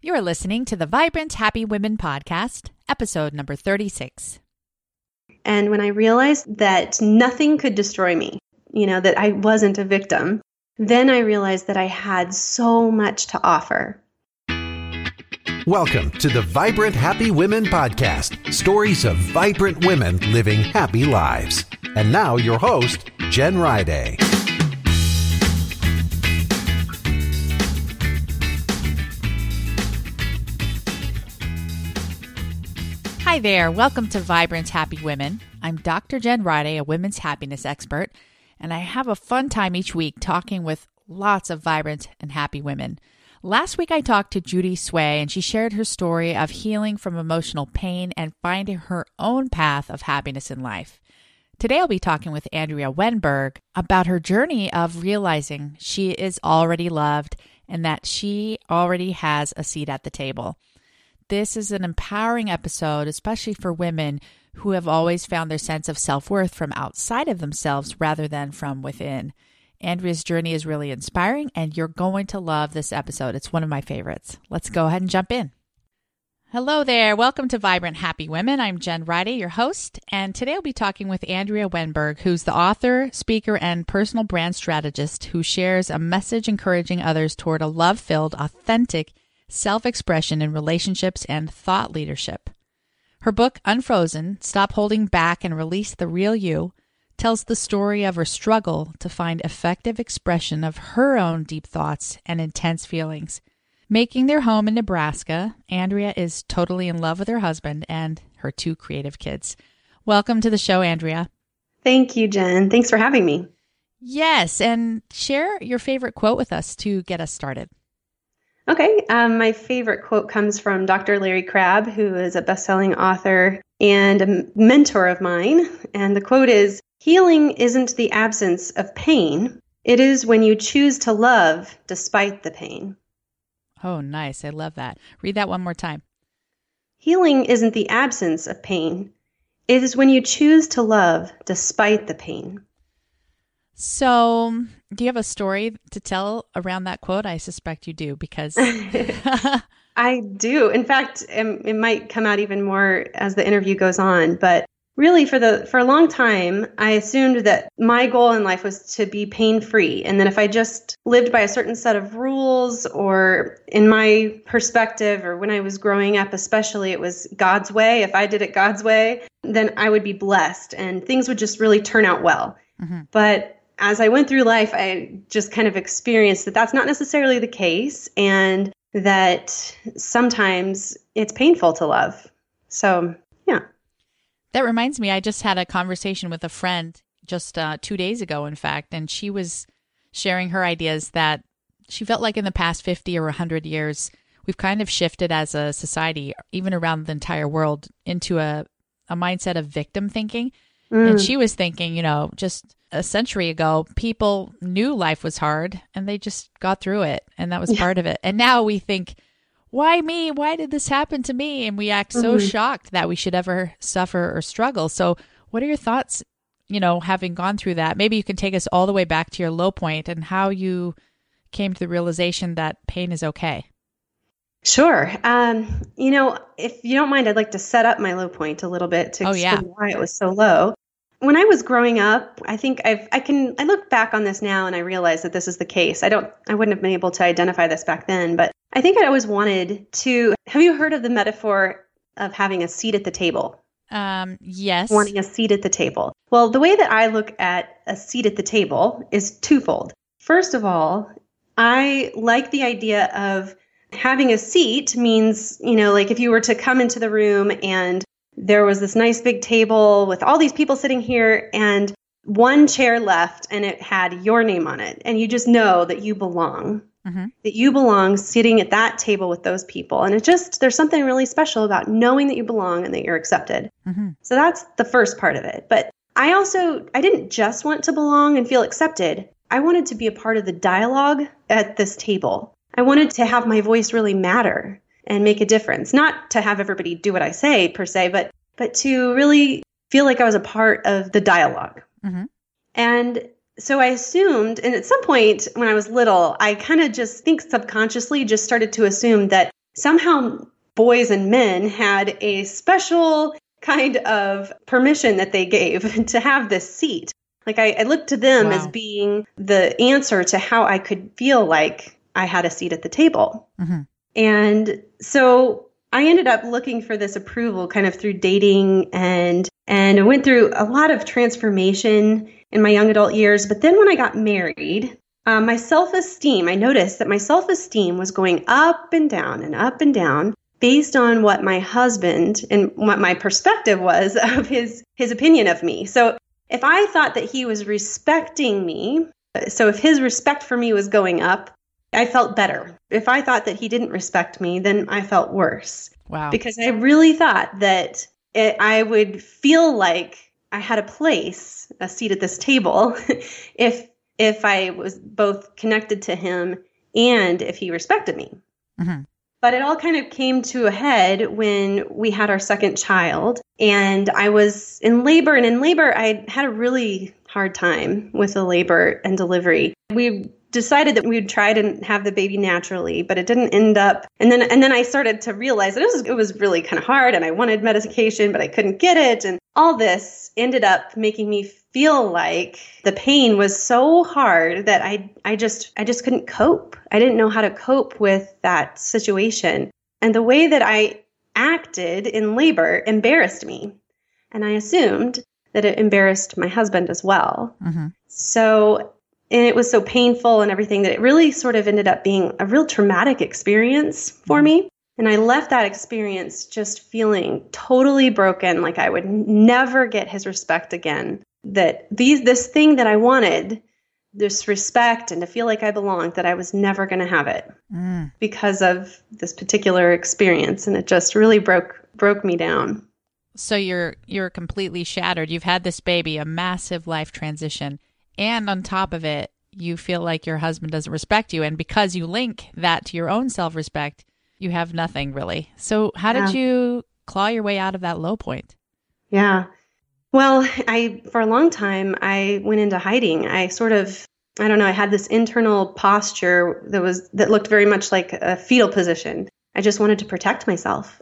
You're listening to the Vibrant Happy Women podcast, episode number 36. And when I realized that nothing could destroy me, that I wasn't a victim, then I realized that I had so much to offer. Welcome to the Vibrant Happy Women podcast, stories of vibrant women living happy lives. And now your host, Jen Riday. Hi there. Welcome to Vibrant Happy Women. I'm Dr. Jen Riday, a women's happiness expert, and I have a fun time each week talking with lots of vibrant and happy women. Last week I talked to Judy Sway, and she shared her story of healing from emotional pain and finding her own path of happiness in life. Today I'll be talking with Andrea Wenberg about her journey of realizing she is already loved and that she already has a seat at the table. This is an empowering episode, especially for women who have always found their sense of self-worth from outside of themselves rather than from within. Andrea's journey is really inspiring, and you're going to love this episode. It's one of my favorites. Let's go ahead and jump in. Hello there. Welcome to Vibrant Happy Women. I'm Jen Riday, your host, and today I'll be talking with Andrea Wenberg, who's the author, speaker, and personal brand strategist who shares a message encouraging others toward a love-filled, authentic self-expression in relationships and thought leadership. Her book, Unfrozen, Stop Holding Back and Release the Real You, tells the story of her struggle to find effective expression of her own deep thoughts and intense feelings. Making their home in Nebraska, Andrea is totally in love with her husband and her two creative kids. Welcome to the show, Andrea. Thank you, Jen. Thanks for having me. Yes, and share your favorite quote with us to get us started. Okay, my favorite quote comes from Dr. Larry Crabb, who is a best-selling author and a mentor of mine. And the quote is, "Healing isn't the absence of pain. It is when you choose to love despite the pain." Oh, nice. I love that. Read that one more time. Healing isn't the absence of pain. It is when you choose to love despite the pain. So, do you have a story to tell around that quote? I suspect you do, because I do. In fact, it might come out even more as the interview goes on. But really, for a long time, I assumed that my goal in life was to be pain-free. And then if I just lived by a certain set of rules, or in my perspective, or when I was growing up especially, it was God's way. If I did it God's way, then I would be blessed and things would just really turn out well. Mm-hmm. But as I went through life, I just kind of experienced that that's not necessarily the case, and that sometimes it's painful to love. So, yeah. That reminds me, I just had a conversation with a friend just 2 days ago, in fact, and she was sharing her ideas that she felt like in the past 50 or 100 years, we've kind of shifted as a society, even around the entire world, into a mindset of victim thinking. And she was thinking, just a century ago, people knew life was hard and they just got through it. And that was part of it. And now we think, why me? Why did this happen to me? And we act so shocked that we should ever suffer or struggle. So what are your thoughts, having gone through that? Maybe you can take us all the way back to your low point and how you came to the realization that pain is okay. Sure. If you don't mind, I'd like to set up my low point a little bit to explain why it was so low. When I was growing up, I think I look back on this now and I realize that this is the case. I wouldn't have been able to identify this back then, but I think I always wanted to. Have you heard of the metaphor of having a seat at the table? Yes. Wanting a seat at the table. Well, the way that I look at a seat at the table is twofold. First of all, I like the idea of having a seat means, like if you were to come into the room and there was this nice big table with all these people sitting here and one chair left and it had your name on it. And you just know that you belong, that you belong sitting at that table with those people. And there's something really special about knowing that you belong and that you're accepted. So that's the first part of it. But I didn't just want to belong and feel accepted. I wanted to be a part of the dialogue at this table. I wanted to have my voice really matter and make a difference. Not to have everybody do what I say per se, but to really feel like I was a part of the dialogue. And so I assumed, and at some point when I was little, I kind of just think subconsciously just started to assume that somehow boys and men had a special kind of permission that they gave to have this seat. Like I looked to them as being the answer to how I could feel like I had a seat at the table. Mm-hmm. And so I ended up looking for this approval kind of through dating, and I went through a lot of transformation in my young adult years. But then when I got married, my self-esteem, I noticed that my self-esteem was going up and down based on what my husband and what my perspective was of his opinion of me. So if I thought that he was respecting me, so if his respect for me was going up, I felt better. If I thought that he didn't respect me, then I felt worse. Wow. Because I really thought that I would feel like I had a seat at this table, if I was both connected to him and if he respected me. Mm-hmm. But it all kind of came to a head when we had our second child, and I was in labor. And in labor, I had a really hard time with the labor and delivery. We decided that we would try to have the baby naturally, but it didn't end up. And then I started to realize that it was really kind of hard, and I wanted medication, but I couldn't get it. And all this ended up making me feel like the pain was so hard that I just couldn't cope. I didn't know how to cope with that situation. And the way that I acted in labor embarrassed me. And I assumed that it embarrassed my husband as well. Mm-hmm. And it was so painful and everything that it really sort of ended up being a real traumatic experience for me. And I left that experience just feeling totally broken, like I would never get his respect again. That this thing that I wanted, this respect and to feel like I belonged, that I was never going to have it because of this particular experience. And it just really broke me down. So you're completely shattered. You've had this baby, a massive life transition. And on top of it, you feel like your husband doesn't respect you. And because you link that to your own self-respect, you have nothing really. So how did you claw your way out of that low point? Yeah. Well, for a long time, I went into hiding. I had this internal posture that looked very much like a fetal position. I just wanted to protect myself.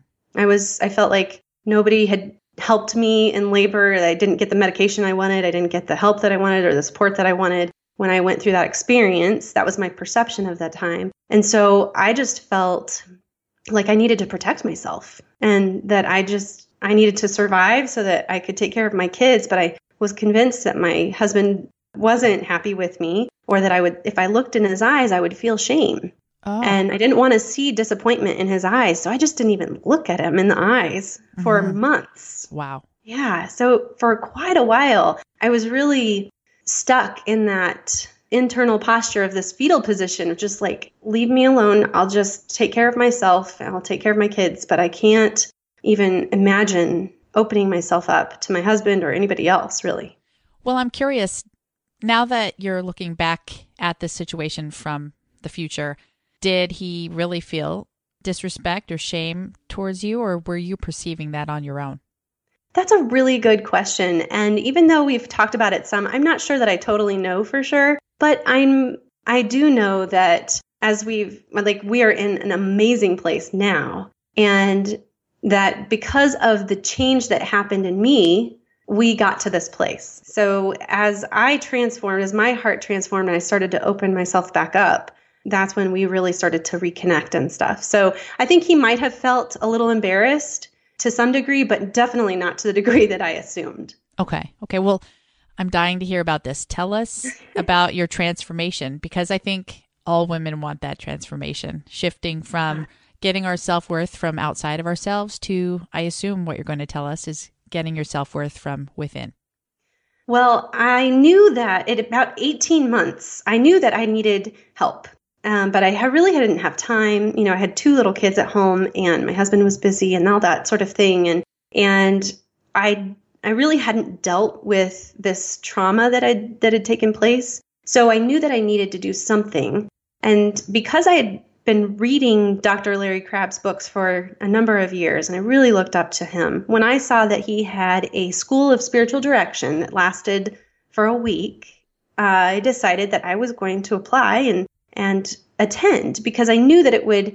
I felt like nobody had helped me in labor. I didn't get the medication I wanted. I didn't get the help that I wanted or the support that I wanted. When I went through that experience, that was my perception of that time. And so I just felt like I needed to protect myself, and that I needed to survive so that I could take care of my kids. But I was convinced that my husband wasn't happy with me, or that if I looked in his eyes, I would feel shame. Oh. And I didn't want to see disappointment in his eyes. So I just didn't even look at him in the eyes for months. Wow. Yeah. So for quite a while, I was really stuck in that internal posture of this fetal position of just like, leave me alone. I'll just take care of myself and I'll take care of my kids. But I can't even imagine opening myself up to my husband or anybody else, really. Well, I'm curious, now that you're looking back at this situation from the future, did he really feel disrespect or shame towards you, or were you perceiving that on your own? That's a really good question. And even though we've talked about it some, I'm not sure that I totally know for sure. But I do know that we are in an amazing place now. And that because of the change that happened in me, we got to this place. So as my heart transformed and I started to open myself back up, that's when we really started to reconnect and stuff. So I think he might have felt a little embarrassed to some degree, but definitely not to the degree that I assumed. Okay. Well, I'm dying to hear about this. Tell us about your transformation, because I think all women want that transformation, shifting from getting our self-worth from outside of ourselves to, I assume what you're going to tell us is getting your self-worth from within. Well, I knew that at about 18 months, I knew that I needed help. But I really didn't have time. I had 2 little kids at home, and my husband was busy and all that sort of thing. And I really hadn't dealt with this trauma that had taken place. So I knew that I needed to do something. And because I had been reading Dr. Larry Crabb's books for a number of years, and I really looked up to him, when I saw that he had a school of spiritual direction that lasted for a week, I decided that I was going to apply and attend, because I knew that it would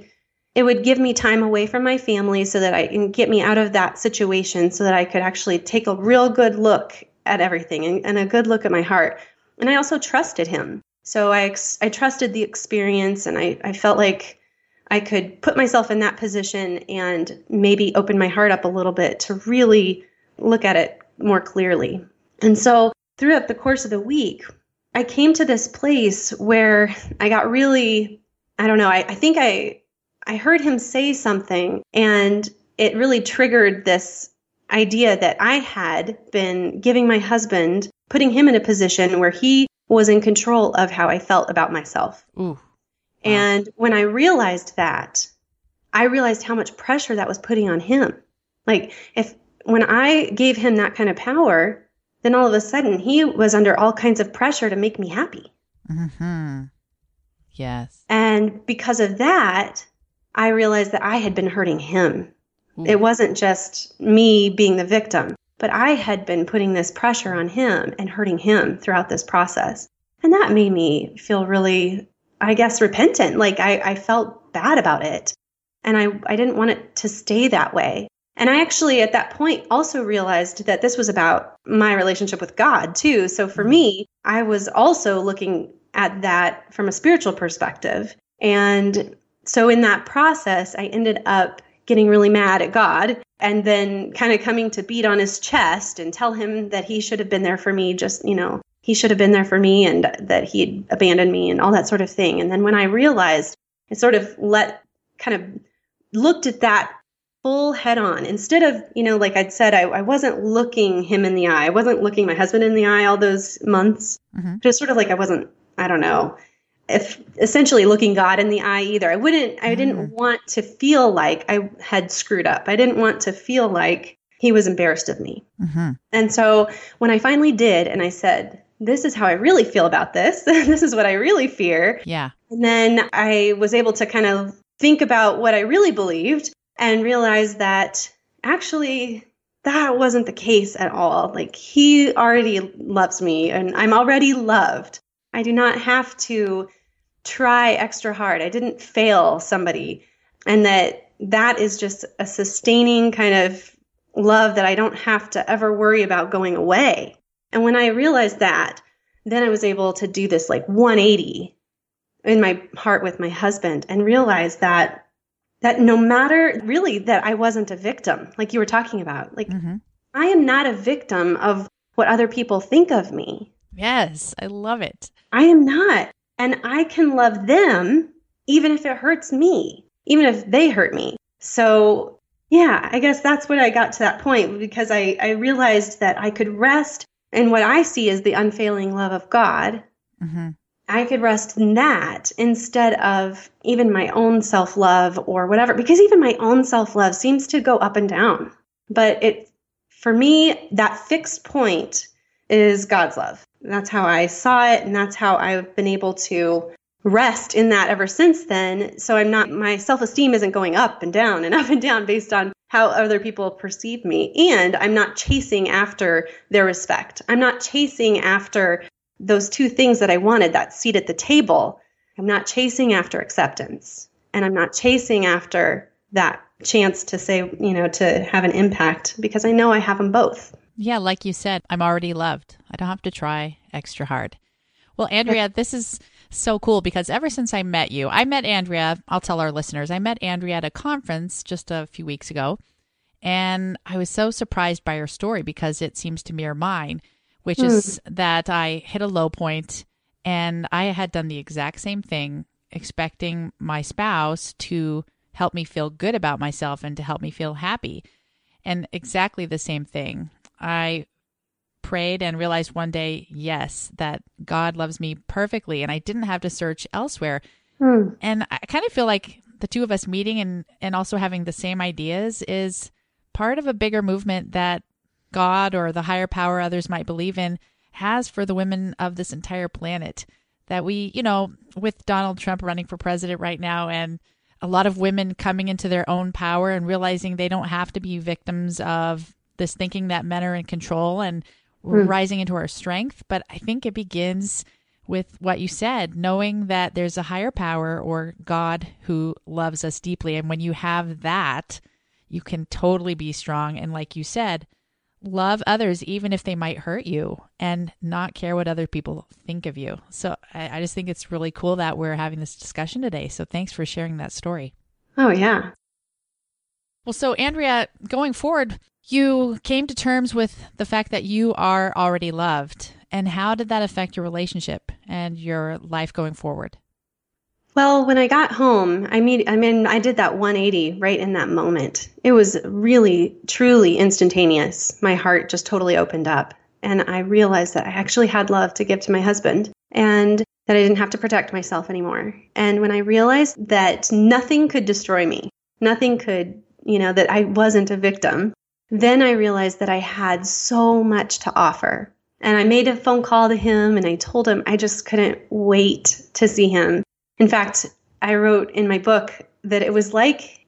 it would give me time away from my family so that I can get me out of that situation so that I could actually take a real good look at everything and a good look at my heart. And I also trusted him. So I trusted the experience, and I felt like I could put myself in that position and maybe open my heart up a little bit to really look at it more clearly. And so throughout the course of the week, I came to this place where I got really, I don't know, I think I heard him say something, and it really triggered this idea that I had been giving my husband, putting him in a position where he was in control of how I felt about myself. Ooh. Wow. And when I realized that, I realized how much pressure that was putting on him. Like when I gave him that kind of power, then all of a sudden he was under all kinds of pressure to make me happy. Mm-hmm. Yes. And because of that, I realized that I had been hurting him. Ooh. It wasn't just me being the victim, but I had been putting this pressure on him and hurting him throughout this process. And that made me feel really, I guess, repentant. Like I felt bad about it. And I didn't want it to stay that way. And I actually, at that point, also realized that this was about my relationship with God, too. So for me, I was also looking at that from a spiritual perspective. And so in that process, I ended up getting really mad at God and then kind of coming to beat on his chest and tell him that he should have been there for me, just, he should have been there for me and that he'd abandoned me and all that sort of thing. And then when I realized, I sort of looked at that full head on instead of, like I'd said, I wasn't looking him in the eye. I wasn't looking my husband in the eye all those months. Mm-hmm. Just sort of like I wasn't, I don't know, if essentially looking God in the eye either. I didn't want to feel like I had screwed up. I didn't want to feel like he was embarrassed of me. Mm-hmm. And so when I finally did, and I said, this is how I really feel about this. This is what I really fear. Yeah. And then I was able to kind of think about what I really believed and realize that actually that wasn't the case at all. Like he already loves me and I'm already loved. I do not have to try extra hard. I didn't fail somebody. And that is just a sustaining kind of love that I don't have to ever worry about going away. And when I realized that, then I was able to do this like 180 in my heart with my husband and realize that no matter really that I wasn't a victim, like you were talking about, like I am not a victim of what other people think of me. Yes, I love it. I am not. And I can love them even if it hurts me, even if they hurt me. So yeah, I guess that's when I got to that point because I realized that I could rest in what I see as the unfailing love of God. Mm-hmm. I could rest in that instead of even my own self-love or whatever, because even my own self-love seems to go up and down. But for me, that fixed point is God's love. That's how I saw it, and that's how I've been able to rest in that ever since then. So my self-esteem isn't going up and down based on how other people perceive me. And I'm not chasing after their respect. I'm not chasing after those two things that I wanted, that seat at the table. I'm not chasing after acceptance. And I'm not chasing after that chance to say, to have an impact, because I know I have them both. Yeah, like you said, I'm already loved. I don't have to try extra hard. Well, Andrea, this is so cool because ever since I met Andrea, I'll tell our listeners, I met Andrea at a conference just a few weeks ago, and I was so surprised by her story because it seems to mirror mine, which is that I hit a low point and I had done the exact same thing, expecting my spouse to help me feel good about myself and to help me feel happy. And exactly the same thing. I prayed and realized one day, yes, that God loves me perfectly and I didn't have to search elsewhere. And I kind of feel like the two of us meeting and also having the same ideas is part of a bigger movement that God or the higher power others might believe in has for the women of this entire planet. That we, with Donald Trump running for president right now and a lot of women coming into their own power and realizing they don't have to be victims of this thinking that men are in control and rising into our strength. But I think it begins with what you said, knowing that there's a higher power or God who loves us deeply. And when you have that, you can totally be strong. And like you said, love others, even if they might hurt you, and not care what other people think of you. So I just think it's really cool that we're having this discussion today. So thanks for sharing that story. Oh, yeah. Well, so Andrea, going forward, you came to terms with the fact that you are already loved. And how did that affect your relationship and your life going forward? Well, when I got home, I did that 180 right in that moment. It was really, truly instantaneous. My heart just totally opened up. And I realized that I actually had love to give to my husband and that I didn't have to protect myself anymore. And when I realized that nothing could destroy me, nothing could, that I wasn't a victim, then I realized that I had so much to offer. And I made a phone call to him and I told him I just couldn't wait to see him. In fact, I wrote in my book that it was like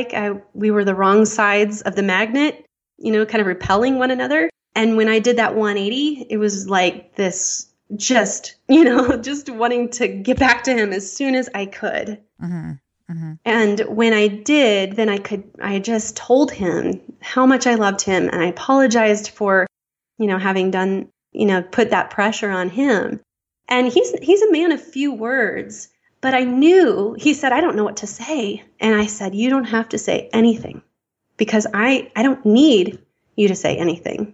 we were the wrong sides of the magnet, kind of repelling one another. And when I did that 180, it was like this just wanting to get back to him as soon as I could. Mm-hmm. Mm-hmm. And when I did, then I just told him how much I loved him. And I apologized for, having done, put that pressure on him. And he's a man of few words. But I knew, he said, I don't know what to say. And I said, you don't have to say anything because I don't need you to say anything.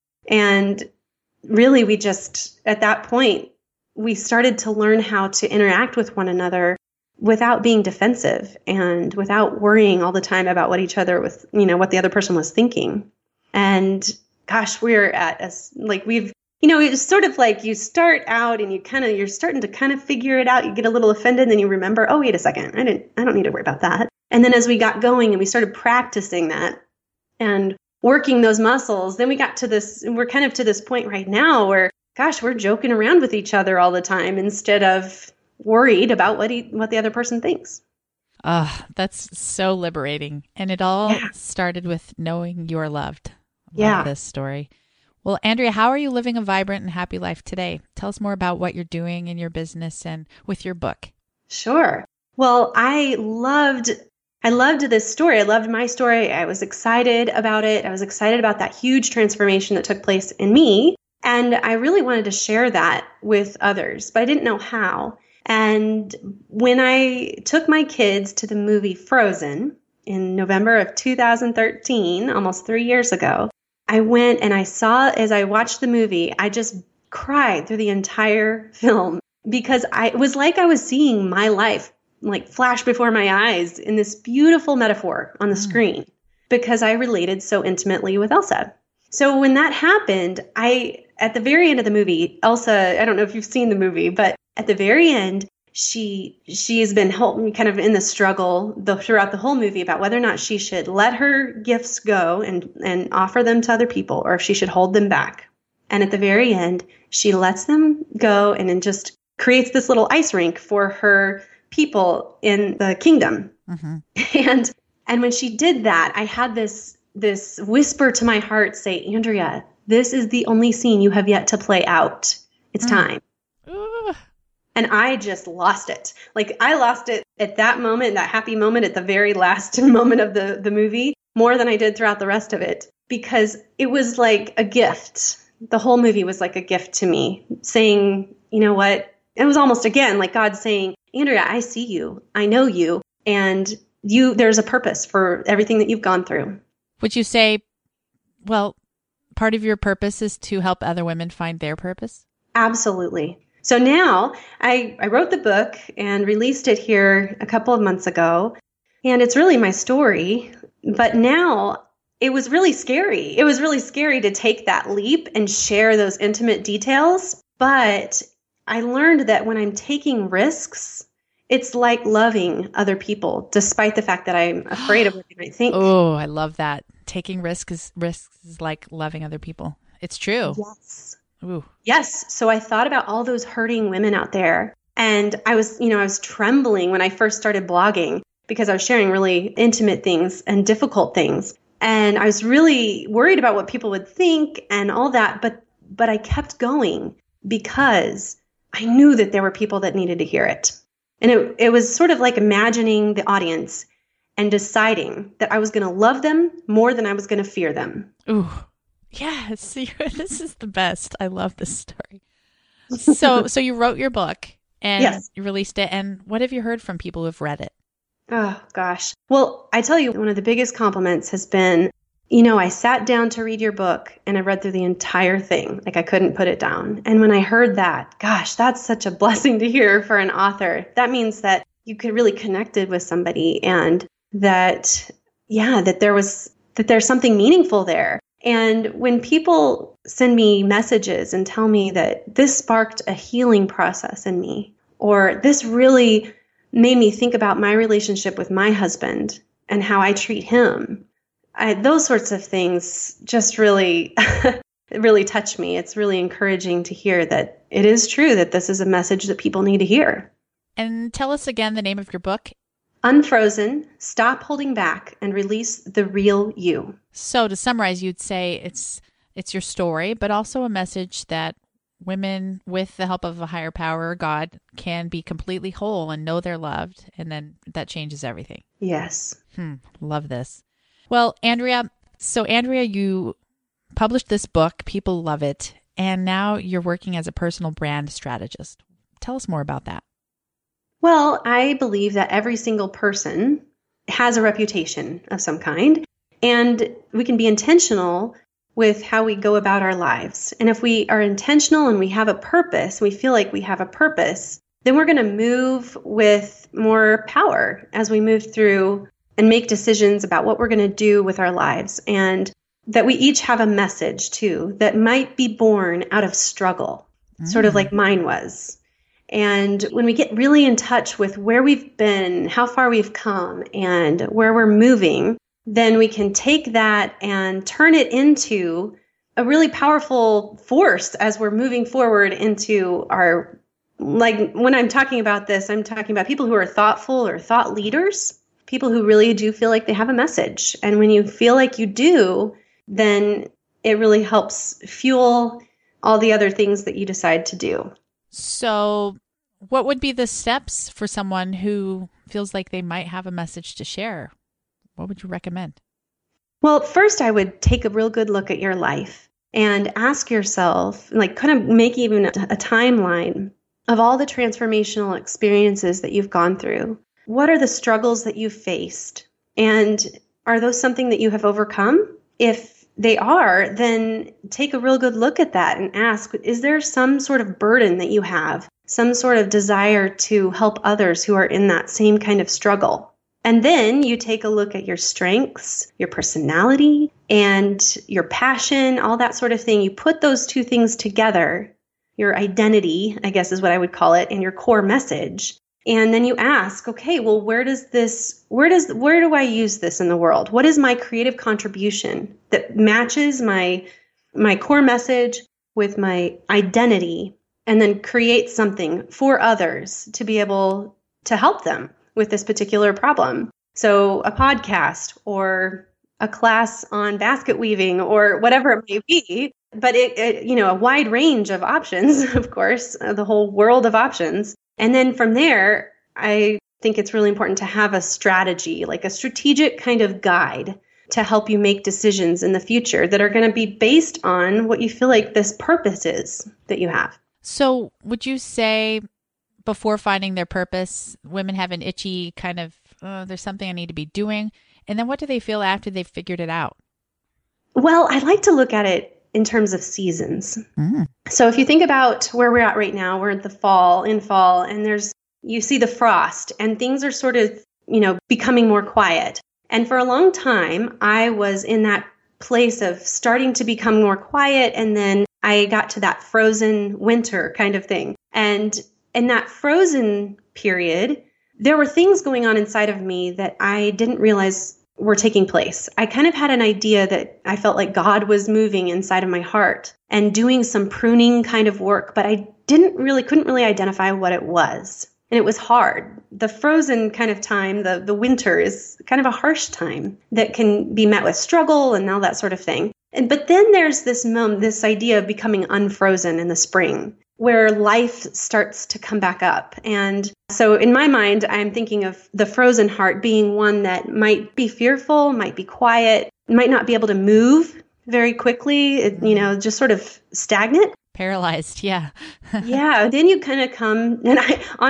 And really, we just, at that point, we started to learn how to interact with one another without being defensive and without worrying all the time about what each other was, what the other person was thinking. And gosh, we're at it's sort of like you start out and you're starting to kind of figure it out. You get a little offended and then you remember, oh, wait a second. I don't need to worry about that. And then as we got going and we started practicing that and working those muscles, then we got to this, we're kind of to this point right now where, gosh, we're joking around with each other all the time instead of worried about what the other person thinks. That's so liberating. And it all started with knowing you are loved. Love this story. Well, Andrea, how are you living a vibrant and happy life today? Tell us more about what you're doing in your business and with your book. Sure. Well, I loved this story. I loved my story. I was excited about it. I was excited about that huge transformation that took place in me. And I really wanted to share that with others, but I didn't know how. And when I took my kids to the movie Frozen in November of 2013, almost 3 years ago, I went and I saw, as I watched the movie, I just cried through the entire film because it was like I was seeing my life like flash before my eyes in this beautiful metaphor on the screen because I related so intimately with Elsa. So when that happened, at the very end of the movie, Elsa, I don't know if you've seen the movie, but at the very end, she has been kind of in the struggle throughout the whole movie about whether or not she should let her gifts go and offer them to other people or if she should hold them back. And at the very end, she lets them go and then just creates this little ice rink for her people in the kingdom. Mm-hmm. And when she did that, I had this whisper to my heart say, Andrea, this is the only scene you have yet to play out. It's time. And I just lost it. Like I lost it at that moment, that happy moment at the very last moment of the movie, more than I did throughout the rest of it, because it was like a gift. The whole movie was like a gift to me, saying, you know what? It was almost again like God saying, Andrea, I see you. I know you. And there's a purpose for everything that you've gone through. Would you say, well, part of your purpose is to help other women find their purpose? Absolutely. So now I wrote the book and released it here a couple of months ago, and it's really my story. But now it was really scary. It was really scary to take that leap and share those intimate details. But I learned that when I'm taking risks, it's like loving other people, despite the fact that I'm afraid of what they might think. Oh, I love that. Taking risks is like loving other people. It's true. Yes. Ooh. Yes. So I thought about all those hurting women out there. And I was trembling when I first started blogging because I was sharing really intimate things and difficult things. And I was really worried about what people would think and all that. But I kept going because I knew that there were people that needed to hear it. And it was sort of like imagining the audience and deciding that I was going to love them more than I was going to fear them. Ooh, yes. This is the best. I love this story. So you wrote your book and Yes. you released it. And what have you heard from people who've read it? Oh, gosh. Well, I tell you, one of the biggest compliments has been, I sat down to read your book and I read through the entire thing. Like I couldn't put it down. And when I heard that, gosh, that's such a blessing to hear for an author. That means that you could really connected with somebody and that there's something meaningful there. And when people send me messages and tell me that this sparked a healing process in me, or this really made me think about my relationship with my husband and how I treat him, those sorts of things just really, really touch me. It's really encouraging to hear that it is true that this is a message that people need to hear. And tell us again the name of your book. Unfrozen, Stop Holding Back and Release the Real You. So to summarize, you'd say it's your story, but also a message that women, with the help of a higher power, God, can be completely whole and know they're loved. And then that changes everything. Yes. Love this. Well, Andrea, you published this book. People love it. And now you're working as a personal brand strategist. Tell us more about that. Well, I believe that every single person has a reputation of some kind, and we can be intentional with how we go about our lives. And if we are intentional and we have a purpose, we feel like we have a purpose, then we're going to move with more power as we move through and make decisions about what we're going to do with our lives. And that we each have a message too that might be born out of struggle, sort of like mine was. And when we get really in touch with where we've been, how far we've come, and where we're moving, then we can take that and turn it into a really powerful force as we're moving forward into our, like when I'm talking about this, I'm talking about people who are thoughtful or thought leaders, people who really do feel like they have a message. And when you feel like you do, then it really helps fuel all the other things that you decide to do. So what would be the steps for someone who feels like they might have a message to share? What would you recommend? Well, first, I would take a real good look at your life and ask yourself, like kind of make even a timeline of all the transformational experiences that you've gone through. What are the struggles that you've faced? And are those something that you have overcome? If they are, then take a real good look at that and ask, is there some sort of burden that you have, some sort of desire to help others who are in that same kind of struggle? And then you take a look at your strengths, your personality, and your passion, all that sort of thing. You put those two things together, your identity, I guess is what I would call it, and your core message. And then you ask, okay, well, where do I use this in the world? What is my creative contribution that matches my core message with my identity, and then create something for others to be able to help them with this particular problem? So a podcast or a class on basket weaving or whatever it may be, but a wide range of options, of course, the whole world of options. And then from there, I think it's really important to have a strategy, like a strategic kind of guide to help you make decisions in the future that are going to be based on what you feel like this purpose is that you have. So would you say before finding their purpose, women have an itchy kind of, there's something I need to be doing. And then what do they feel after they've figured it out? Well, I like to look at it in terms of seasons. So if you think about where we're at right now, we're at the fall, and you see the frost and things are sort of, becoming more quiet. And for a long time, I was in that place of starting to become more quiet. And then I got to that frozen winter kind of thing. And in that frozen period, there were things going on inside of me that I didn't realize were taking place. I kind of had an idea that I felt like God was moving inside of my heart and doing some pruning kind of work, but I couldn't really identify what it was. And it was hard. The frozen kind of time, the winter is kind of a harsh time that can be met with struggle and all that sort of thing. But then there's this idea of becoming unfrozen in the spring. where life starts to come back up. And so in my mind, I'm thinking of the frozen heart being one that might be fearful, might be quiet, might not be able to move very quickly, just sort of stagnant. Paralyzed, yeah. Yeah. Then you kind of come, and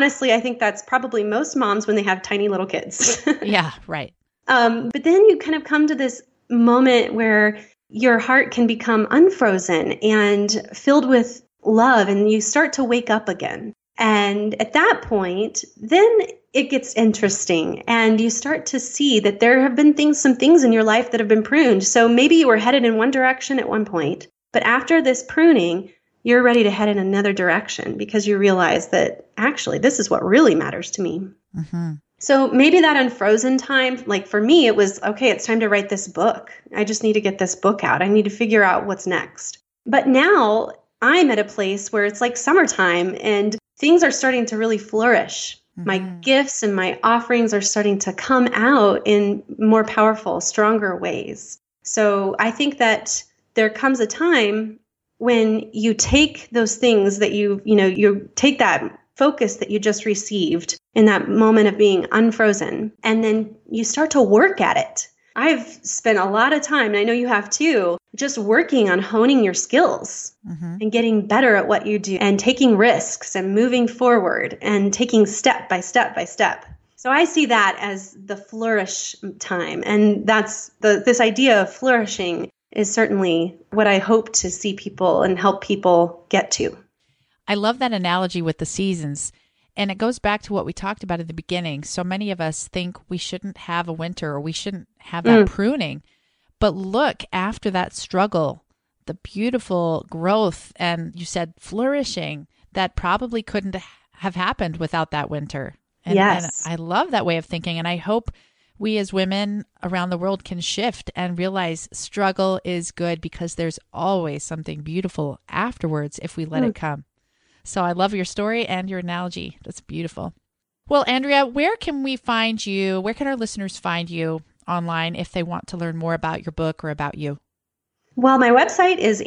I think that's probably most moms when they have tiny little kids. Yeah, right. But then you kind of come to this moment where your heart can become unfrozen and filled with love, and you start to wake up again. And at that point, then it gets interesting, and you start to see that there have been some things in your life that have been pruned. So maybe you were headed in one direction at one point, but after this pruning, you're ready to head in another direction because you realize that actually this is what really matters to me. Mm-hmm. So maybe that unfrozen time, like for me, it was, okay, it's time to write this book. I just need to get this book out. I need to figure out what's next. But now I'm at a place where it's like summertime and things are starting to really flourish. Mm-hmm. My gifts and my offerings are starting to come out in more powerful, stronger ways. So I think that there comes a time when you take those things that you take that focus that you just received in that moment of being unfrozen, and then you start to work at it. I've spent a lot of time, and I know you have too, just working on honing your skills and getting better at what you do and taking risks and moving forward and taking step by step by step. So I see that as the flourish time. And that's this idea of flourishing is certainly what I hope to see people and help people get to. I love that analogy with the seasons. And it goes back to what we talked about at the beginning. So many of us think we shouldn't have a winter or we shouldn't have that pruning. But look, after that struggle, the beautiful growth, and you said flourishing, that probably couldn't have happened without that winter. And, yes. And I love that way of thinking. And I hope we as women around the world can shift and realize struggle is good because there's always something beautiful afterwards if we let it come. So I love your story and your analogy. That's beautiful. Well, Andrea, where can we find you? Where can our listeners find you online if they want to learn more about your book or about you? Well, my website is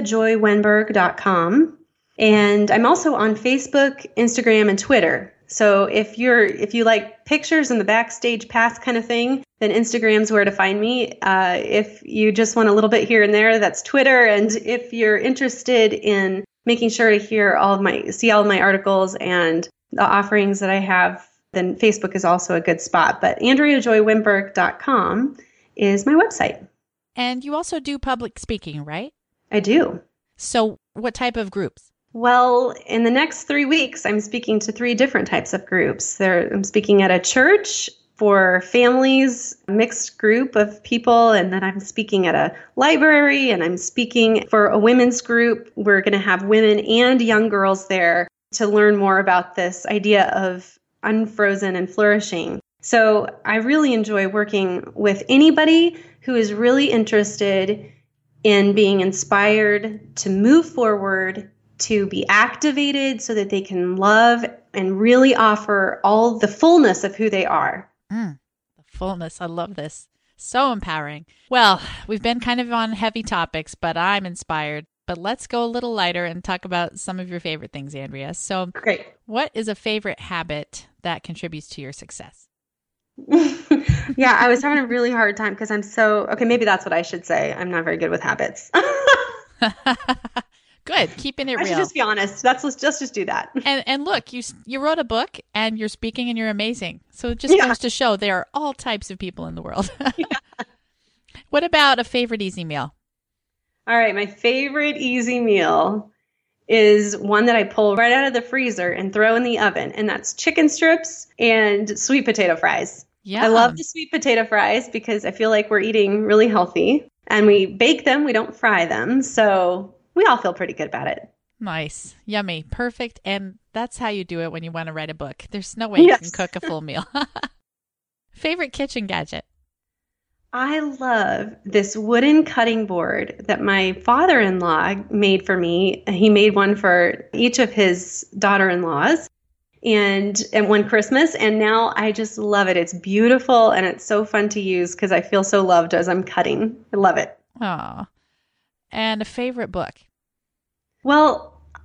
AndreaJoyWenberg.com. And I'm also on Facebook, Instagram, and Twitter. So if you like pictures and the backstage pass kind of thing, then Instagram's where to find me. If you just want a little bit here and there, that's Twitter. And if you're interested in making sure to see all of my articles and the offerings that I have, then Facebook is also a good spot. But AndreaJoyWenberg.com is my website. And you also do public speaking, right? I do. So what type of groups? Well, in the next 3 weeks, I'm speaking to 3 different types of groups. I'm speaking at a church for families, a mixed group of people, and then I'm speaking at a library, and I'm speaking for a women's group. We're going to have women and young girls there to learn more about this idea of unfrozen and flourishing. So I really enjoy working with anybody who is really interested in being inspired to move forward, to be activated so that they can love and really offer all the fullness of who they are. The fullness. I love this. So empowering. Well, we've been kind of on heavy topics, but I'm inspired. But let's go a little lighter and talk about some of your favorite things, Andrea. So great. What is a favorite habit that contributes to your success? Yeah, I was having a really hard time because maybe that's what I should say. I'm not very good with habits. Good. Keeping it real. I should just be honest. Let's just do that. And look, you wrote a book and you're speaking and you're amazing. So it just goes to show there are all types of people in the world. What about a favorite easy meal? All right. My favorite easy meal is one that I pull right out of the freezer and throw in the oven. And that's chicken strips and sweet potato fries. Yeah. I love the sweet potato fries because I feel like we're eating really healthy. And we bake them. We don't fry them. So we all feel pretty good about it. Nice. Yummy. Perfect. And that's how you do it when you want to write a book. There's no way you can cook a full meal. Favorite kitchen gadget? I love this wooden cutting board that my father-in-law made for me. He made one for each of his daughter-in-laws and one Christmas. And now I just love it. It's beautiful and it's so fun to use because I feel so loved as I'm cutting. I love it. Aw. And a favorite book? Well,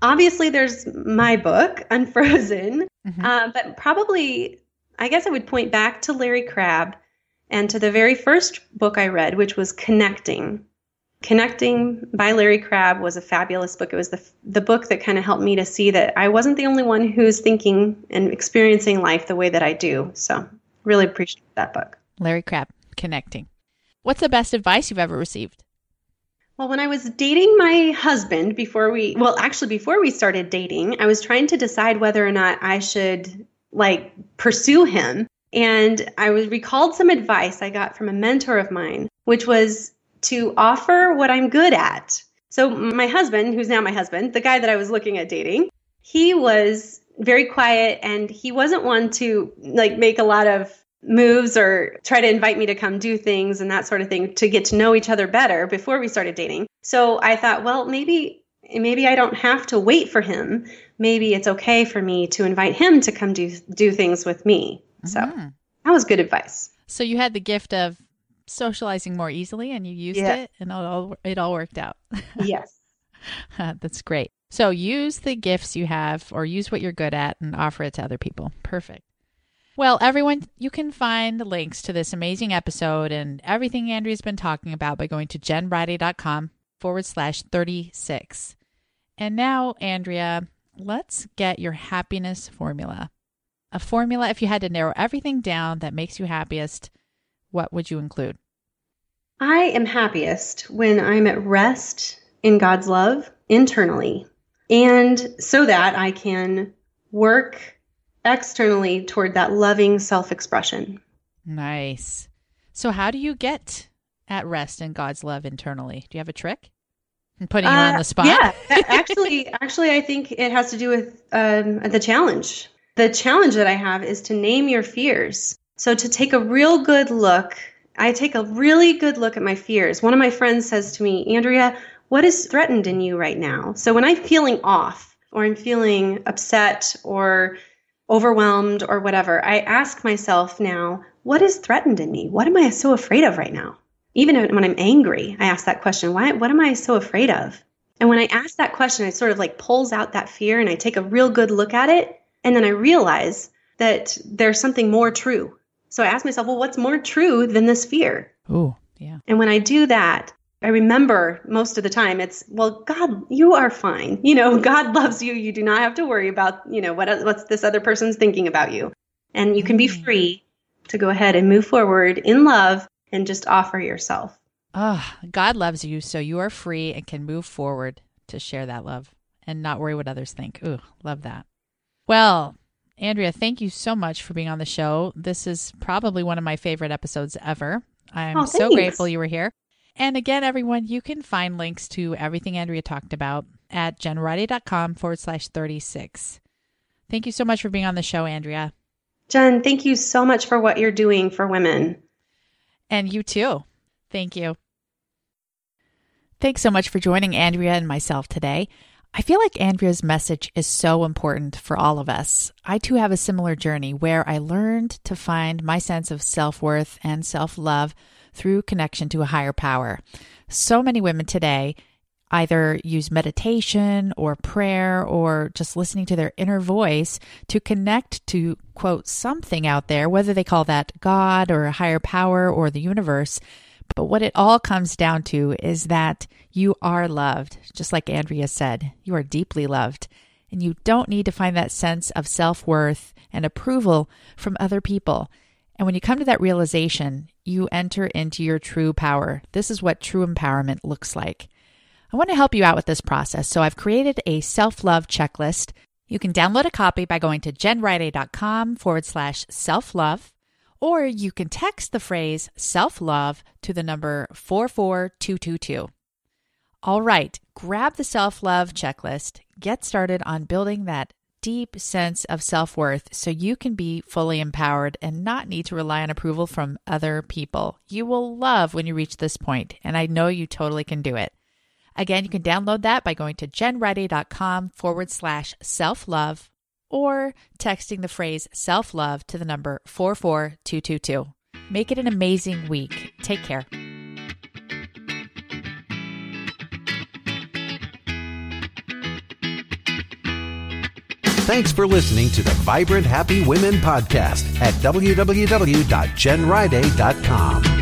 obviously there's my book, Unfrozen, but probably, I guess I would point back to Larry Crabb and to the very first book I read, which was Connecting. Connecting by Larry Crabb was a fabulous book. It was the book that kind of helped me to see that I wasn't the only one who's thinking and experiencing life the way that I do. So really appreciate that book. Larry Crabb, Connecting. What's the best advice you've ever received? Well, when I was dating my husband before we started dating, I was trying to decide whether or not I should pursue him. And I recalled some advice I got from a mentor of mine, which was to offer what I'm good at. So my husband, who's now my husband, the guy that I was looking at dating, he was very quiet and he wasn't one to make a lot of moves or try to invite me to come do things and that sort of thing to get to know each other better before we started dating. So I thought, well, maybe I don't have to wait for him. Maybe it's okay for me to invite him to come do things with me. So that was good advice. So you had the gift of socializing more easily and you used it and it all worked out. Yes. That's great. So use the gifts you have or use what you're good at and offer it to other people. Perfect. Well, everyone, you can find the links to this amazing episode and everything Andrea's been talking about by going to jenriday.com/36. And now, Andrea, let's get your happiness formula. A formula, if you had to narrow everything down that makes you happiest, what would you include? I am happiest when I'm at rest in God's love internally, and so that I can work externally toward that loving self-expression. Nice. So how do you get at rest in God's love internally? Do you have a trick? I'm putting you on the spot. Yeah, actually, I think it has to do with the challenge. The challenge that I have is to name your fears. So to take a real good look, I take a really good look at my fears. One of my friends says to me, Andrea, what is threatened in you right now? So when I'm feeling off or I'm feeling upset or overwhelmed or whatever, I ask myself now, what is threatened in me? What am I so afraid of right now? Even when I'm angry, I ask that question, what am I so afraid of? And when I ask that question, it sort of pulls out that fear and I take a real good look at it. And then I realize that there's something more true. So I ask myself, well, what's more true than this fear? Oh, yeah. And when I do that, I remember most of the time it's, well, God, you are fine. God loves you. You do not have to worry about, what's this other person's thinking about you. And you can be free to go ahead and move forward in love and just offer yourself. God loves you. So you are free and can move forward to share that love and not worry what others think. Ooh, love that. Well, Andrea, thank you so much for being on the show. This is probably one of my favorite episodes ever. I'm so grateful you were here. And again, everyone, you can find links to everything Andrea talked about at jenriday.com/36. Thank you so much for being on the show, Andrea. Jen, thank you so much for what you're doing for women. And you too. Thank you. Thanks so much for joining Andrea and myself today. I feel like Andrea's message is so important for all of us. I too have a similar journey where I learned to find my sense of self-worth and self-love through connection to a higher power. So many women today either use meditation or prayer or just listening to their inner voice to connect to, quote, something out there, whether they call that God or a higher power or the universe. But what it all comes down to is that you are loved. Just like Andrea said, you are deeply loved. And you don't need to find that sense of self-worth and approval from other people. And when you come to that realization, you enter into your true power. This is what true empowerment looks like. I want to help you out with this process. So I've created a self-love checklist. You can download a copy by going to jenriday.com/self-love. Or you can text the phrase self-love to the number 44222. All right, grab the self-love checklist. Get started on building that deep sense of self-worth so you can be fully empowered and not need to rely on approval from other people. You will love when you reach this point, and I know you totally can do it. Again, you can download that by going to jenriday.com/self-love. or texting the phrase self-love to the number 44222. Make it an amazing week. Take care. Thanks for listening to the Vibrant Happy Women podcast at www.jenriday.com.